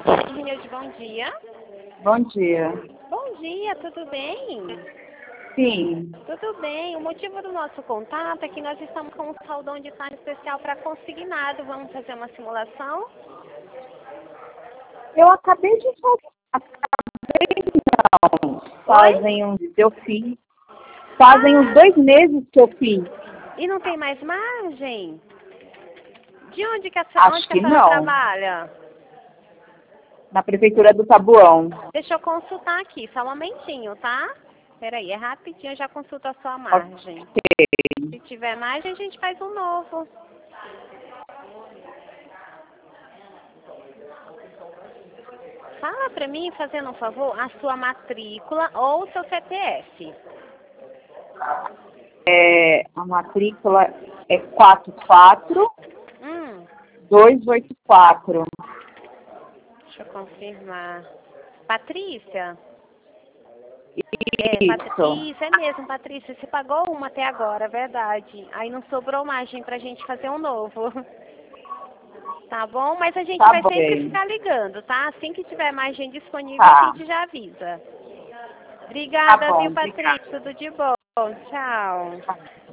Rinilde, bom dia. Bom dia. Bom dia, tudo bem? Sim. Tudo bem. O motivo do nosso contato é que nós estamos com um saldão de carne especial para consignado. Vamos fazer uma simulação? Eu acabei de fazer. Oi? Eu fiz. Fazem uns 2 meses que eu fiz. E não tem mais margem? De onde que Acho onde que a que senhora não. trabalha? Na prefeitura do Taboão. Deixa eu consultar aqui, só um momentinho, tá? Peraí, é rapidinho, eu já consulto a sua margem. Ok. Se tiver margem, a gente faz um novo. Fala pra mim, fazendo um favor, a sua matrícula ou o seu CPF. A matrícula é 44284. Deixa eu confirmar. Patrícia? Isso. Isso, é mesmo, Patrícia. Você pagou uma até agora, é verdade. Aí não sobrou margem pra gente fazer um novo. Tá bom? Mas a gente Tá vai bom. sempre ficar ligando, tá? Assim que tiver margem disponível, a Tá. gente já avisa. Tá Obrigada, bom. viu, Obrigada. Patrícia? Tudo de bom. Tchau.